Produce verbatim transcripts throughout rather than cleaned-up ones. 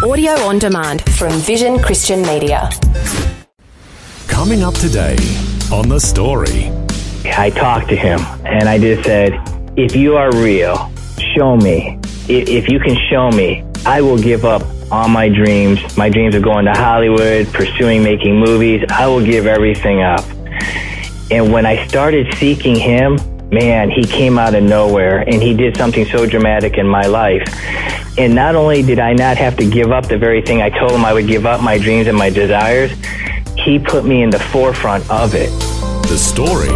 Audio on demand from Vision Christian Media. Coming up today on The Story. I talked to him and I just said, if you are real, show me. If you can show me, I will give up all my dreams. My dreams of going to Hollywood, pursuing making movies. I will give everything up. And when I started seeking him, man, he came out of nowhere and he did something so dramatic in my life. And not only did I not have to give up the very thing I told him I would give up, my dreams and my desires, he put me in the forefront of it. The Story.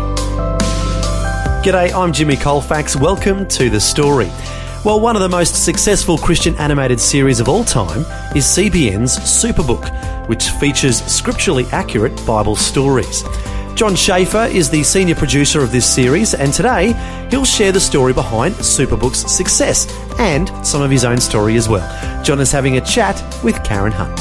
G'day, I'm Jimmy Colfax. Welcome to The Story. Well, one of the most successful Christian animated series of all time is C B N's Superbook, which features scripturally accurate Bible stories. John Schaefer is the senior producer of this series, and today he'll share the story behind Superbook's success and some of his own story as well. John is having a chat with Karen Hunt.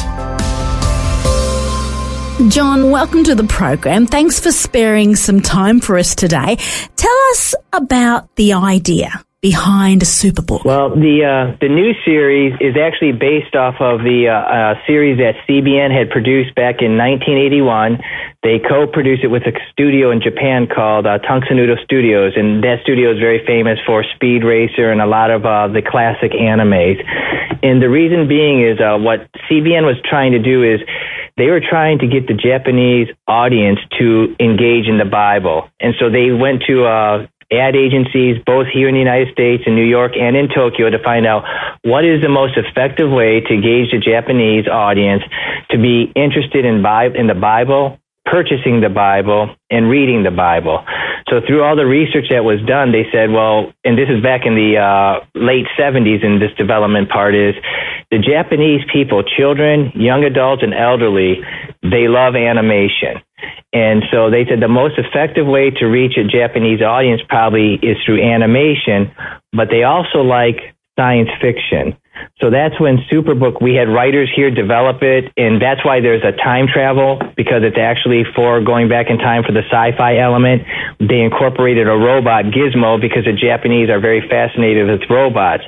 John, welcome to the program. Thanks for sparing some time for us today. Tell us about the idea behind Superbook. Well, the uh, the new series is actually based off of the uh, uh, series that C B N had produced back in nineteen eighty-one. They co-produced it with a studio in Japan called uh, Tungsanudo Studios, and that studio is very famous for Speed Racer and a lot of uh, the classic animes. And the reason being is uh, what C B N was trying to do is they were trying to get the Japanese audience to engage in the Bible. And so they went to uh, ad agencies, both here in the United States, in New York, and in Tokyo, to find out what is the most effective way to engage the Japanese audience to be interested in, Bi- in the Bible, purchasing the Bible, and reading the Bible. So through all the research that was done, they said, well, and this is back in the uh, late seventies, and this development part is, the Japanese people, children, young adults, and elderly, they love animation. And so they said the most effective way to reach a Japanese audience probably is through animation, but they also like science fiction. So that's when Superbook, we had writers here develop it, and that's why there's a time travel, because it's actually for going back in time for the sci-fi element. They incorporated a robot, Gizmo, because the Japanese are very fascinated with robots.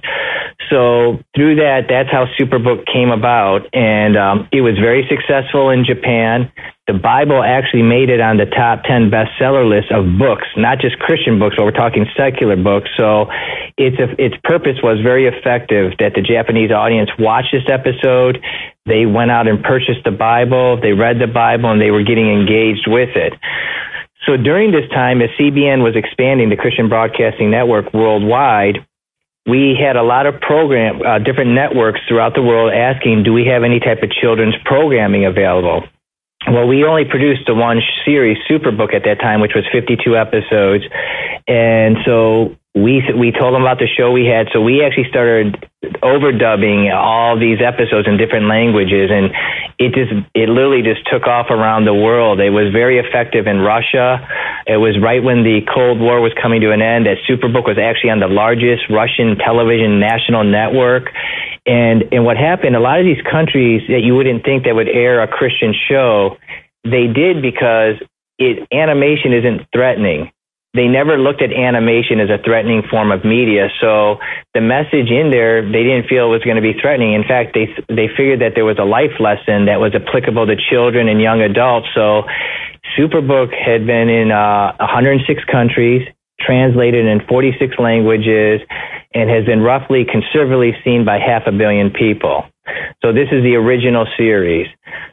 So through that, that's how Superbook came about, and um, it was very successful in Japan. The Bible actually made it on the top ten bestseller list of books, not just Christian books, but we're talking secular books. So its its purpose was very effective, that the Japanese audience watched this episode, they went out and purchased the Bible, they read the Bible, and they were getting engaged with it. So during this time, as C B N was expanding the Christian Broadcasting Network worldwide, we had a lot of program, uh, different networks throughout the world asking, do we have any type of children's programming available? Well, we only produced the one series, Superbook, at that time, which was fifty-two episodes. And so we we told them about the show we had. So we actually started overdubbing all these episodes in different languages. And it just, it literally just took off around the world. It was very effective in Russia. It was right when the Cold War was coming to an end that Superbook was actually on the largest Russian television national network. And and what happened, a lot of these countries that you wouldn't think that would air a Christian show, they did because it animation isn't threatening. They never looked at animation as a threatening form of media. So the message in there, they didn't feel was going to be threatening. In fact, they they figured that there was a life lesson that was applicable to children and young adults. So Superbook had been in uh, one hundred six countries, translated in forty-six languages, and has been roughly conservatively seen by half a billion people. So this is the original series.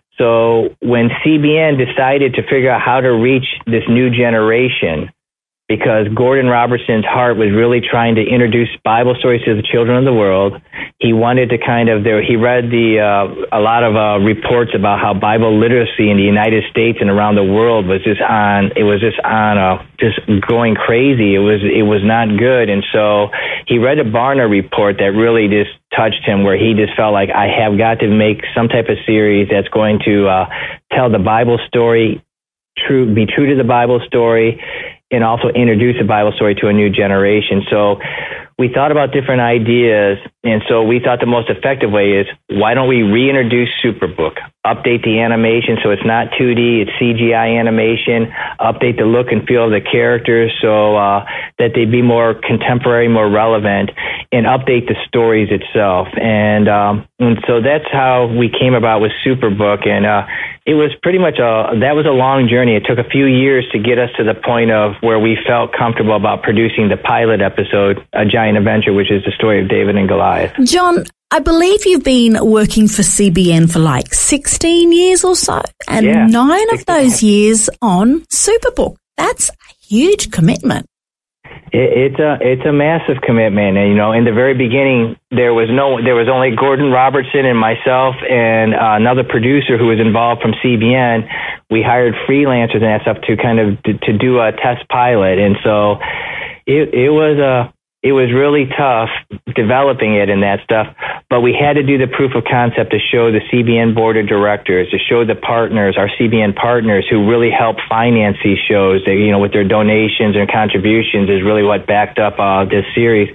So when C B N decided to figure out how to reach this new generation, because Gordon Robertson's heart was really trying to introduce Bible stories to the children of the world. He wanted to kind of, there, he read the uh, a lot of uh, reports about how Bible literacy in the United States and around the world was just on, it was just on, uh, just going crazy. It was, it was not good. And so he read a Barna report that really just touched him, where he just felt like, I have got to make some type of series that's going to uh, tell the Bible story, true, be true to the Bible story, and also introduce a Bible story to a new generation. So we thought about different ideas, and so we thought the most effective way is, why don't we reintroduce Superbook, update the animation so it's not two D, it's C G I animation, update the look and feel of the characters so uh, that they be more contemporary, more relevant, and update the stories itself. And, um, and so that's how we came about with Superbook, and uh, it was pretty much a, that was a long journey. It took a few years to get us to the point of where we felt comfortable about producing the pilot episode, A Giant Adventure, which is the story of David and Goliath. John, I believe you've been working for C B N for like sixteen years or so, and yeah, nine of those years on Superbook. That's a huge commitment. It, it's a it's a massive commitment, and you know, in the very beginning, there was no there was only Gordon Robertson and myself and uh, another producer who was involved from C B N. We hired freelancers and that stuff to kind of to, to do a test pilot, and so it it was a it was really tough developing it and that stuff. But we had to do the proof of concept to show the C B N board of directors, to show the partners, our C B N partners who really help finance these shows, they, you know, with their donations and contributions is really what backed up uh, this series,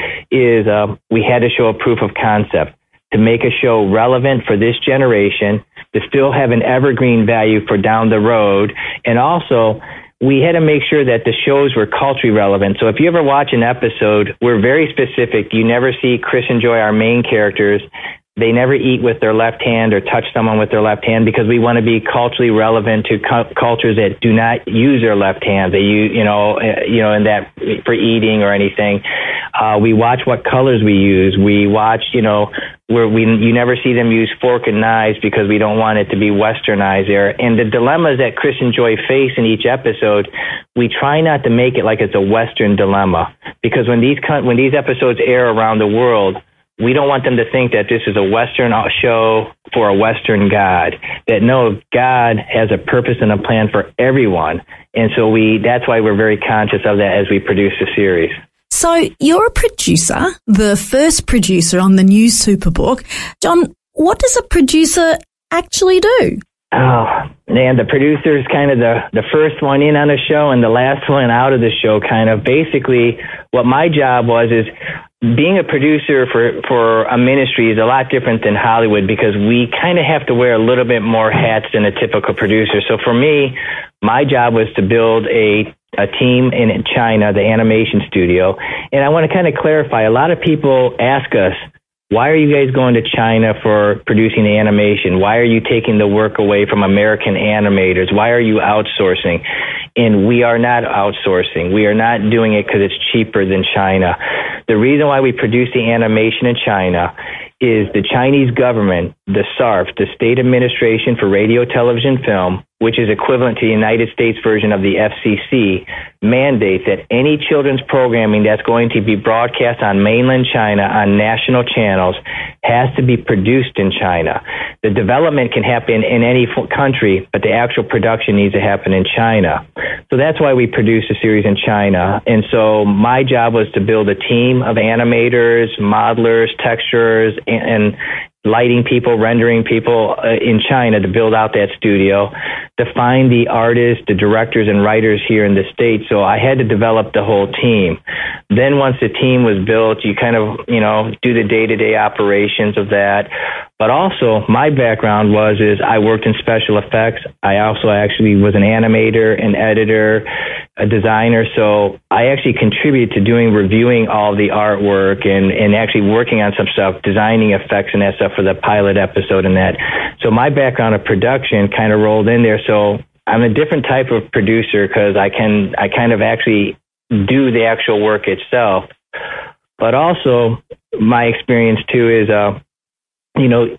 is uh, we had to show a proof of concept to make a show relevant for this generation, to still have an evergreen value for down the road, and also we had to make sure that the shows were culturally relevant. So if you ever watch an episode, we're very specific. You never see Chris and Joy, our main characters. They never eat with their left hand or touch someone with their left hand, because we want to be culturally relevant to cu- cultures that do not use their left hand. They use, you know, uh, you know, in that for eating or anything. Uh, we watch what colors we use. We watch, you know, where we you never see them use fork and knives because we don't want it to be westernized there. And the dilemmas that Chris and Joy face in each episode, we try not to make it like it's a Western dilemma, because when these when these episodes air around the world, we don't want them to think that this is a Western show for a Western God. That no, God has a purpose and a plan for everyone. And so we that's why we're very conscious of that as we produce the series. So you're a producer, the first producer on the new Superbook. John, what does a producer actually do? Oh, man, the producer is kind of the, the first one in on the show and the last one out of the show, kind of. Basically, what my job was is being a producer for, for a ministry is a lot different than Hollywood, because we kind of have to wear a little bit more hats than a typical producer. So for me, my job was to build a a team in China, the animation studio. And I want to kind of clarify, a lot of people ask us, why are you guys going to China for producing the animation? Why are you taking the work away from American animators? Why are you outsourcing? And we are not outsourcing. We are not doing it because it's cheaper than China. The reason why we produce the animation in China is the Chinese government, the S A R F, the State Administration for Radio, Television, Film, which is equivalent to the United States version of the F C C, mandates that any children's programming that's going to be broadcast on mainland China on national channels has to be produced in China. The development can happen in any country, but the actual production needs to happen in China. So that's why we produced a series in China. And so my job was to build a team of animators, modelers, texturers, and, and lighting people, rendering people uh, in China to build out that studio, to find the artists, the directors, and writers here in the States. So I had to develop the whole team. Then once the team was built, you kind of, you know, do the day-to-day operations of that. But also, my background was is I worked in special effects. I also actually was an animator, an editor, a designer. So I actually contributed to doing, reviewing all the artwork and, and actually working on some stuff, designing effects and that stuff for the pilot episode and that. So my background of production kind of rolled in there. So I'm a different type of producer because I can, I kind of actually do the actual work itself. But also my experience too is, uh, you know,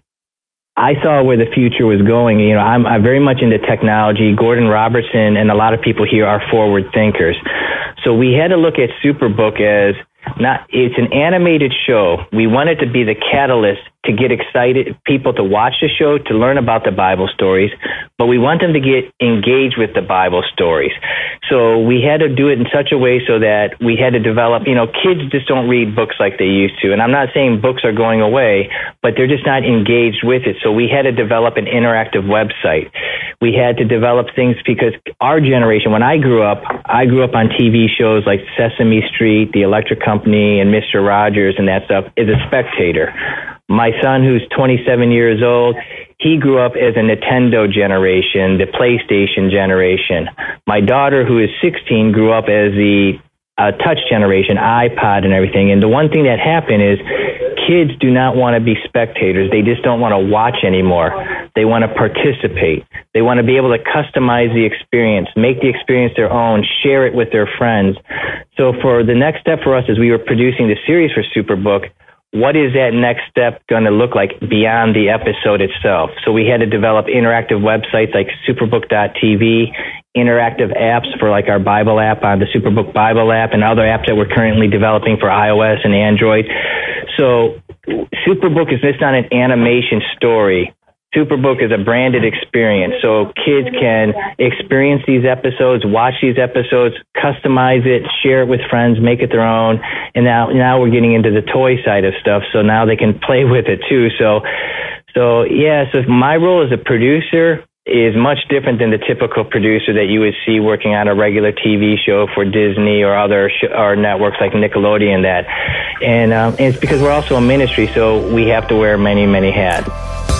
I saw where the future was going. You know, I'm, I'm very much into technology. Gordon Robertson and a lot of people here are forward thinkers. So we had to look at Superbook as not, it's an animated show. We wanted to be the catalyst to get excited, people to watch the show, to learn about the Bible stories, but we want them to get engaged with the Bible stories. So we had to do it in such a way so that we had to develop, you know, kids just don't read books like they used to. And I'm not saying books are going away, but they're just not engaged with it. So we had to develop an interactive website. We had to develop things because our generation, when I grew up, I grew up on T V shows like Sesame Street, The Electric Company, and Mister Rogers and that stuff as a spectator. My son, who's twenty-seven years old, he grew up as a Nintendo generation, the PlayStation generation. My daughter, who is sixteen, grew up as the uh, touch generation, iPod and everything. And the one thing that happened is kids do not want to be spectators. They just don't want to watch anymore. They want to participate. They want to be able to customize the experience, make the experience their own, share it with their friends. So for the next step for us as we were producing the series for Superbook, what is that next step going to look like beyond the episode itself? So we had to develop interactive websites like superbook dot t v, interactive apps for like our Bible app on the Superbook Bible app, and other apps that we're currently developing for iOS and Android. So Superbook is just not an animation story. Superbook is a branded experience, so kids can experience these episodes, watch these episodes, customize it, share it with friends, make it their own. And now, now we're getting into the toy side of stuff, so now they can play with it too. So, so yeah. So my role as a producer is much different than the typical producer that you would see working on a regular T V show for Disney or other sh- or networks like Nickelodeon. That, and, um, and it's because we're also a ministry, so we have to wear many, many hats.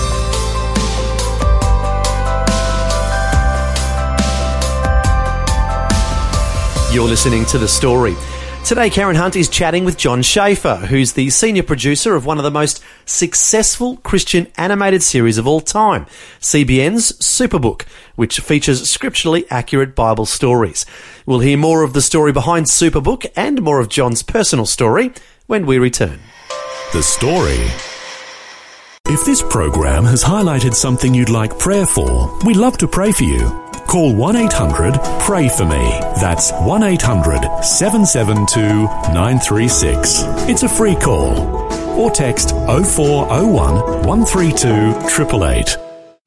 You're listening to The Story. Today, Karen Hunt is chatting with John Schaefer, who's the senior producer of one of the most successful Christian animated series of all time, C B N's Superbook, which features scripturally accurate Bible stories. We'll hear more of the story behind Superbook and more of John's personal story when we return. The Story. If this program has highlighted something you'd like prayer for, we'd love to pray for you. Call one eight hundred pray for me. That's one eight hundred seven seven two nine three six. It's a free call. Or text oh four oh one one three two eight eight eight.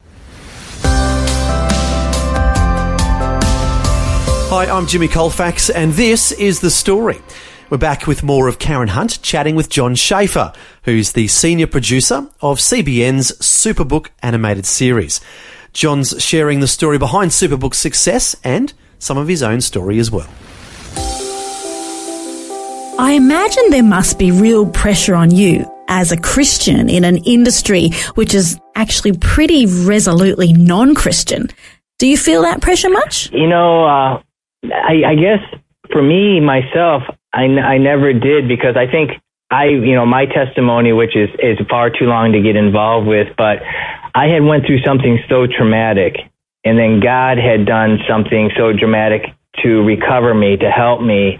Hi, I'm Jimmy Colfax, and this is The Story. We're back with more of Karen Hunt chatting with John Schaefer, who's the senior producer of C B N's Superbook animated series. John's sharing the story behind Superbook's success and some of his own story as well. I imagine there must be real pressure on you as a Christian in an industry which is actually pretty resolutely non-Christian. Do you feel that pressure much? You know, uh, I, I guess for me, myself, I, I never did, because I think I, you know, my testimony, which is, is far too long to get involved with, but I had went through something so traumatic, and then God had done something so dramatic to recover me, to help me.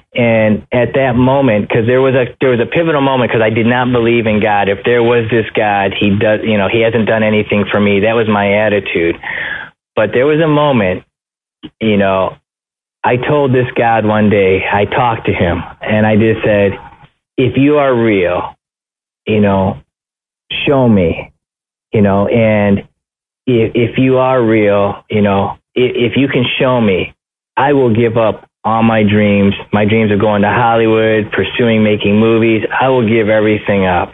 And at that moment, because there was a there was a pivotal moment, because I did not believe in God. If there was this God, he does, you know, he hasn't done anything for me. That was my attitude. But there was a moment, you know, I told this God one day, I talked to him, and I just said, if you are real, you know, show me, you know, and if, if you are real, you know, if, if you can show me, I will give up all my dreams. My dreams of going to Hollywood, pursuing making movies. I will give everything up.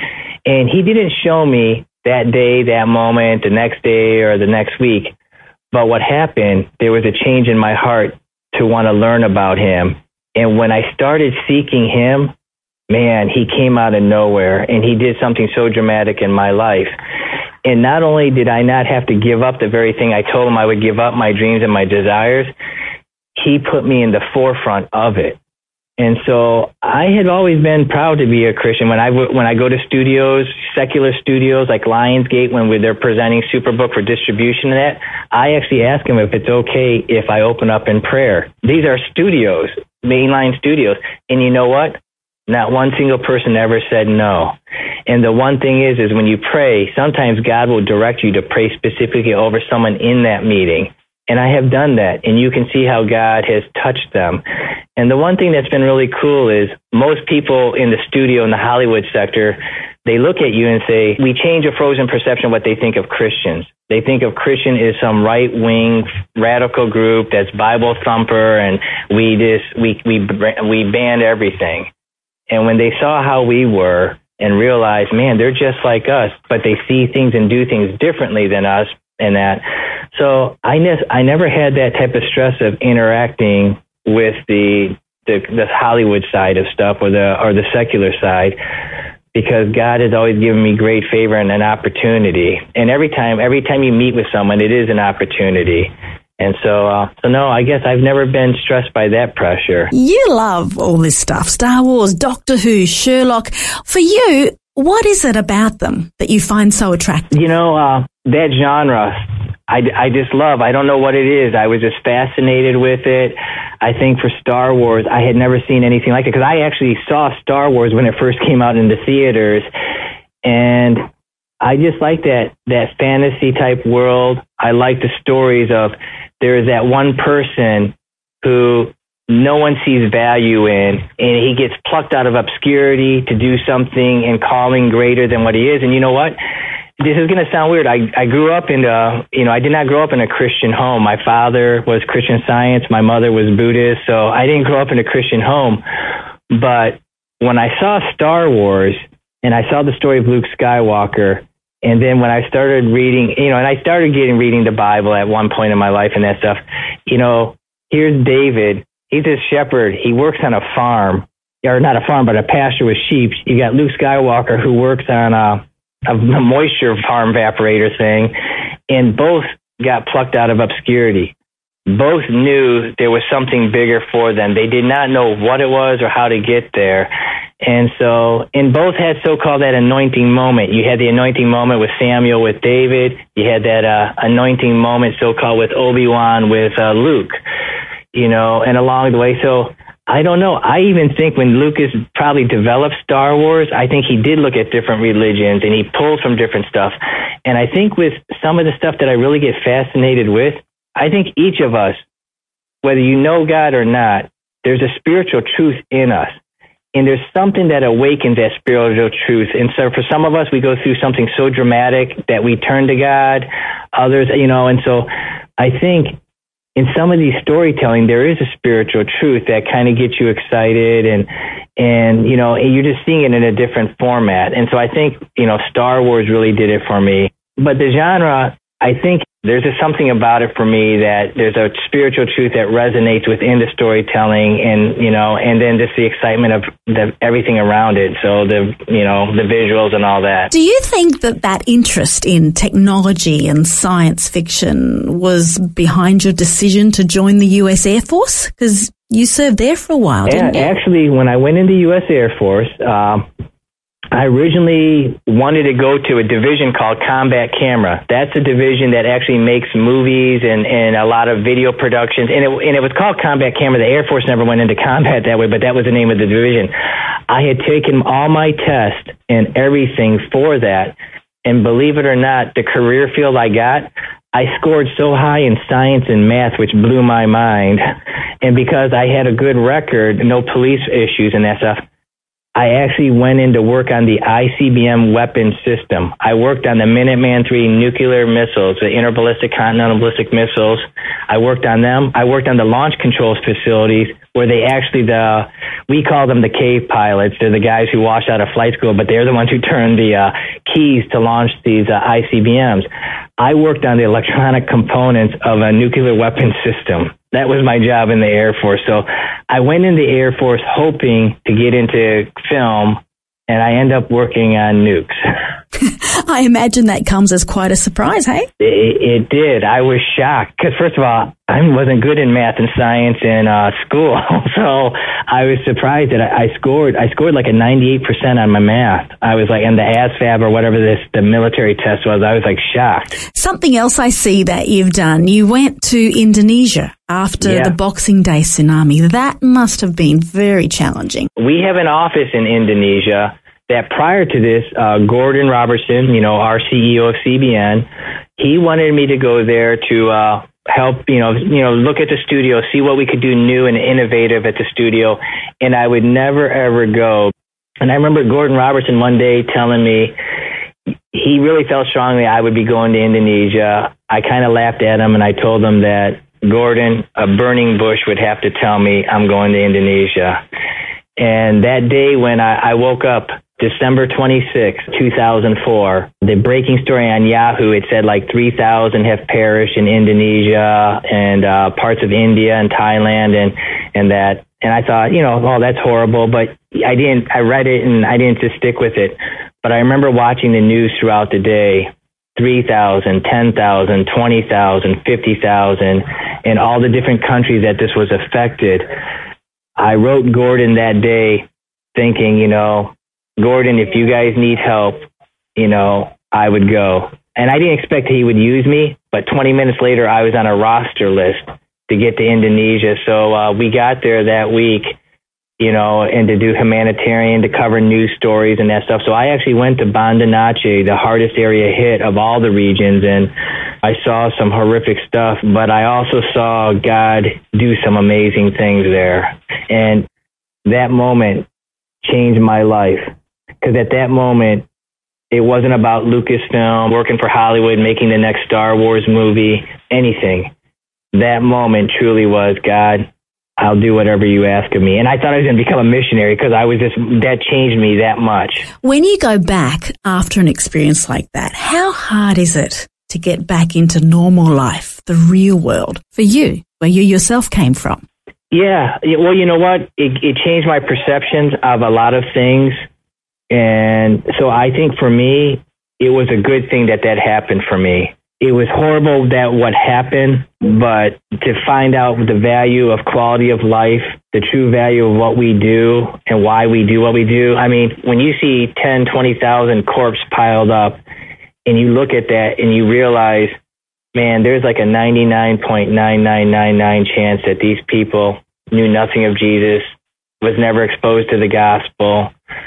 And he didn't show me that day, that moment, the next day, or the next week. But what happened, there was a change in my heart to want to learn about him. And when I started seeking him, man, he came out of nowhere, and he did something so dramatic in my life. And not only did I not have to give up the very thing I told him I would give up, my dreams and my desires, he put me in the forefront of it. And so I had always been proud to be a Christian. When I, when I go to studios, secular studios like Lionsgate, when they're presenting Superbook for distribution and that, I actually ask them if it's okay if I open up in prayer. These are studios, mainline studios. And you know what? Not one single person ever said no. And the one thing is, is when you pray, sometimes God will direct you to pray specifically over someone in that meeting. And I have done that, and you can see how God has touched them. And the one thing that's been really cool is most people in the studio in the Hollywood sector, they look at you and say, we change a frozen perception of what they think of Christians. They think of Christian as some right-wing radical group that's Bible thumper, and we just we we we ban everything. And when they saw how we were and realized, man, they're just like us, but they see things and do things differently than us, and that. So I ne- I never had that type of stress of interacting with the the, the Hollywood side of stuff or the or the secular side, because God has always given me great favor and an opportunity. And every time, every time you meet with someone, it is an opportunity. And so, uh, so no, I guess I've never been stressed by that pressure. You love all this stuff, Star Wars, Doctor Who, Sherlock. For you, what is it about them that you find so attractive? You know, uh, that genre, I, I just love. I don't know what it is. I was just fascinated with it. I think for Star Wars, I had never seen anything like it, because I actually saw Star Wars when it first came out in the theaters, and I just like that that fantasy type world. I like the stories of there is that one person who no one sees value in, and he gets plucked out of obscurity to do something and calling greater than what he is. And you know what? This is going to sound weird. I, I grew up in a, you know, I did not grow up in a Christian home. My father was Christian Science. My mother was Buddhist. So I didn't grow up in a Christian home. But when I saw Star Wars and I saw the story of Luke Skywalker, and then when I started reading, you know, and I started getting reading the Bible at one point in my life and that stuff, you know, here's David. He's a shepherd. He works on a farm, or not a farm, but a pasture with sheep. You got Luke Skywalker, who works on a, a moisture farm evaporator thing, and both got plucked out of obscurity. Both knew there was something bigger for them. They did not know what it was or how to get there. And so, and both had so-called that anointing moment. You had the anointing moment with Samuel, with David. You had that uh, anointing moment, so-called, with Obi-Wan, with uh, Luke, you know, and along the way. So I don't know. I even think when Lucas probably developed Star Wars, I think he did look at different religions and he pulled from different stuff. And I think with some of the stuff that I really get fascinated with, I think each of us, whether you know God or not, there's a spiritual truth in us. And there's something that awakens that spiritual truth. And so for some of us, we go through something so dramatic that we turn to God. Others, you know, and so I think in some of these storytelling, there is a spiritual truth that kind of gets you excited, and, and, you know, and you're just seeing it in a different format. And so I think, you know, Star Wars really did it for me. But the genre, I think there's just something about it for me that there's a spiritual truth that resonates within the storytelling, and, you know, and then just the excitement of the, everything around it. So the, you know, the visuals and all that. Do you think that that interest in technology and science fiction was behind your decision to join the U S Air Force? Because you served there for a while, didn't yeah, you? Actually, when I went in the U S Air Force, um, I originally wanted to go to a division called Combat Camera. That's a division that actually makes movies and, and a lot of video productions. And it, and it was called Combat Camera. The Air Force never went into combat that way, but that was the name of the division. I had taken all my tests and everything for that. And believe it or not, the career field I got, I scored so high in science and math, which blew my mind. And because I had a good record, no police issues and that stuff, I actually went in to work on the I C B M weapon system. I worked on the Minuteman three nuclear missiles, the interballistic continental ballistic missiles. I worked on them. I worked on the launch controls facilities where they actually, the we call them the cave pilots. They're the guys who wash out of flight school, but they're the ones who turn the uh, keys to launch these uh, I C B Ms. I worked on the electronic components of a nuclear weapon system. That was my job in the Air Force. So I went in the Air Force hoping to get into film, and I end up working on nukes. I imagine that comes as quite a surprise, hey? It, it did. I was shocked because, first of all, I wasn't good in math and science in uh, school, so I was surprised that I, I scored. I scored like a ninety-eight percent on my math. I was like, and the A S V A B or whatever this the military test was. I was like shocked. Something else I see that you've done. You went to Indonesia after yeah. the Boxing Day tsunami. That must have been very challenging. We have an office in Indonesia. That prior to this, uh, Gordon Robertson, you know, our C E O of C B N, he wanted me to go there to uh, help, you know, you know, look at the studio, see what we could do new and innovative at the studio. And I would never, ever go And I remember Gordon Robertson one day telling me he really felt strongly I would be going to Indonesia. I kind of laughed at him, and I told him that, Gordon, a burning bush would have to tell me I'm going to Indonesia. And that day when I, I woke up, December twenty-sixth, two thousand four, the breaking story on Yahoo, it said like three thousand have perished in Indonesia and uh, parts of India and Thailand and, and that. And I thought, you know, oh, that's horrible. But I didn't, I read it and I didn't just stick with it. But I remember watching the news throughout the day, three thousand, ten thousand, twenty thousand, fifty thousand, and all the different countries that this was affected. I wrote Gordon that day thinking, you know, Gordon, if you guys need help, you know, I would go. And I didn't expect he would use me, but twenty minutes later, I was on a roster list to get to Indonesia. So uh, we got there that week, you know, and to do humanitarian, to cover news stories and that stuff. So I actually went to Banda Aceh, the hardest area hit of all the regions, and I saw some horrific stuff, but I also saw God do some amazing things there. And that moment changed my life. Because at that moment, it wasn't about Lucasfilm, working for Hollywood, making the next Star Wars movie, anything. That moment truly was, God, I'll do whatever you ask of me. And I thought I was going to become a missionary because I was just, that changed me that much. When you go back after an experience like that, how hard is it to get back into normal life, the real world, for you, where you yourself came from? Yeah. Well, you know what? It, it changed my perceptions of a lot of things. And so I think for me, it was a good thing that that happened for me. It was horrible that what happened, but to find out the value of quality of life, the true value of what we do and why we do what we do. I mean, when you see ten, twenty thousand corpses piled up and you look at that and you realize, man, there's like a ninety-nine point nine nine nine nine chance that these people knew nothing of Jesus, was never exposed to the gospel.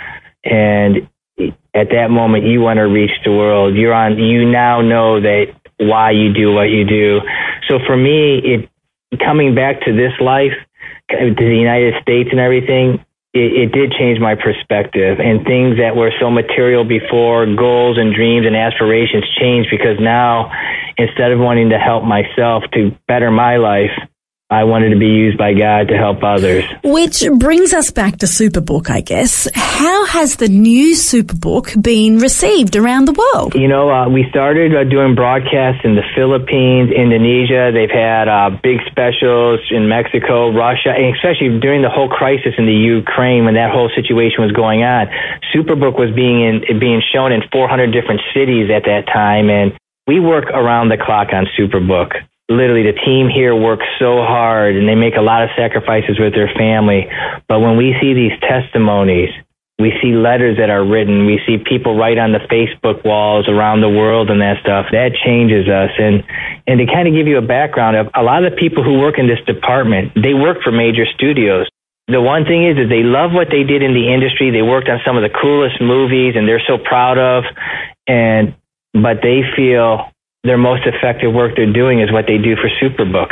And at that moment, you want to reach the world. You're on, you now know that why you do what you do. So for me, it coming back to this life, to the United States and everything, it, it did change my perspective. And things that were so material before, goals and dreams and aspirations, changed because now, instead of wanting to help myself to better my life, I wanted to be used by God to help others. Which brings us back to Superbook, I guess. How has the new Superbook been received around the world? You know, uh, we started uh, doing broadcasts in the Philippines, Indonesia. They've had uh, big specials in Mexico, Russia, and especially during the whole crisis in the Ukraine when that whole situation was going on. Superbook was being in, being shown in four hundred different cities at that time, and we work around the clock on Superbook. Literally, the team here works so hard and they make a lot of sacrifices with their family. But when we see these testimonies, we see letters that are written, we see people write on the Facebook walls around the world and that stuff, that changes us. And, and to kind of give you a background of a lot of the people who work in this department, they work for major studios. The one thing is that they love what they did in the industry. They worked on some of the coolest movies and they're so proud of, and, but they feel their most effective work they're doing is what they do for Superbook,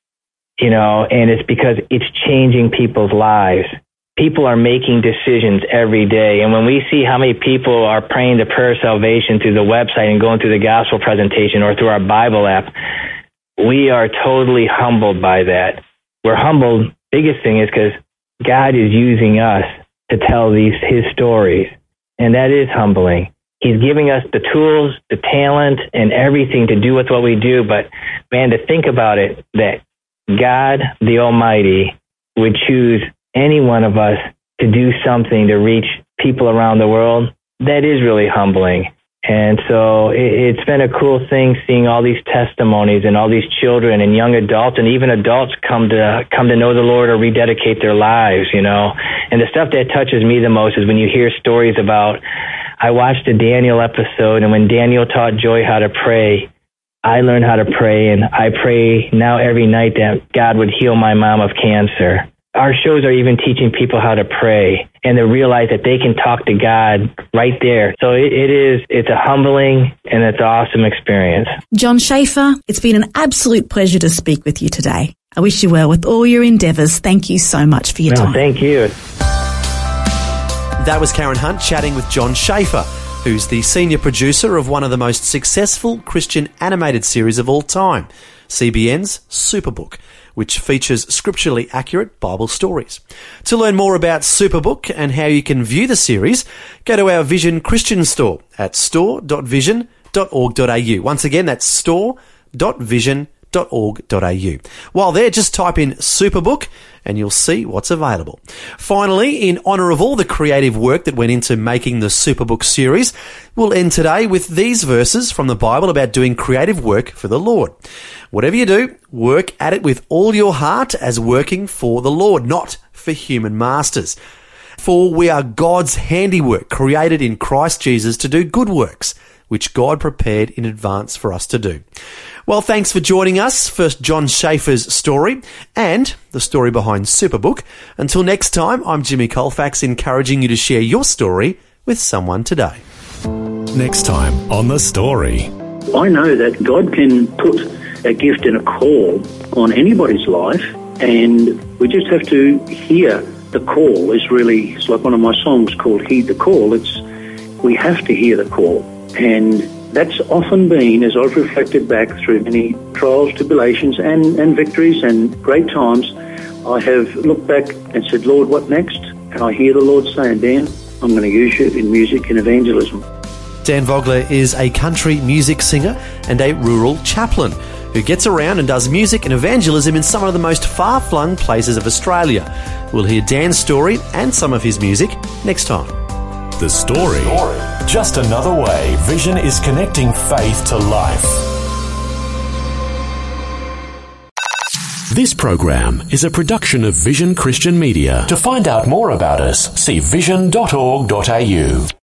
you know, and it's because it's changing people's lives. People are making decisions every day. And when we see how many people are praying the prayer of salvation through the website and going through the gospel presentation or through our Bible app, we are totally humbled by that. We're humbled. Biggest thing is because God is using us to tell these his stories. And that is humbling. He's giving us the tools, the talent, and everything to do with what we do. But, man, to think about it, that God, the Almighty, would choose any one of us to do something to reach people around the world, that is really humbling. And so it, it's been a cool thing seeing all these testimonies and all these children and young adults and even adults come to come to know the Lord or rededicate their lives, you know. And the stuff that touches me the most is when you hear stories about, I watched a Daniel episode, and when Daniel taught Joy how to pray, I learned how to pray, and I pray now every night that God would heal my mom of cancer. Our shows are even teaching people how to pray and to realize that they can talk to God right there. So it, it is, it's a humbling and it's an awesome experience. John Schaefer, it's been an absolute pleasure to speak with you today. I wish you well with all your endeavours. Thank you so much for your no, time. Thank you. That was Karen Hunt chatting with John Schaefer, who's the senior producer of one of the most successful Christian animated series of all time, C B N's Superbook, which features scripturally accurate Bible stories. To learn more about Superbook and how you can view the series, go to our Vision Christian store at store dot vision dot org dot a u. Once again, that's store dot vision dot org dot a u. While there, just type in Superbook and you'll see what's available. Finally, in honour of all the creative work that went into making the Superbook series, we'll end today with these verses from the Bible about doing creative work for the Lord. Whatever you do, work at it with all your heart as working for the Lord, not for human masters. For we are God's handiwork, created in Christ Jesus to do good works, which God prepared in advance for us to do. Well, thanks for joining us for John Schaefer's story and the story behind Superbook. Until next time, I'm Jimmy Colfax, encouraging you to share your story with someone today. Next time on The Story. I know that God can put a gift and a call on anybody's life, and we just have to hear the call. Is really, it's like one of my songs called Heed the Call. It's, we have to hear the call. And that's often been, as I've reflected back through many trials, tribulations, and, and victories and great times, I have looked back and said, Lord, what next? And I hear the Lord saying, Dan, I'm going to use you in music and evangelism. Dan Vogler is a country music singer and a rural chaplain who gets around and does music and evangelism in some of the most far-flung places of Australia. We'll hear Dan's story and some of his music next time. The Story. Just another way Vision is connecting faith to life. This program is a production of Vision Christian Media. To find out more about us, see vision dot org dot a u.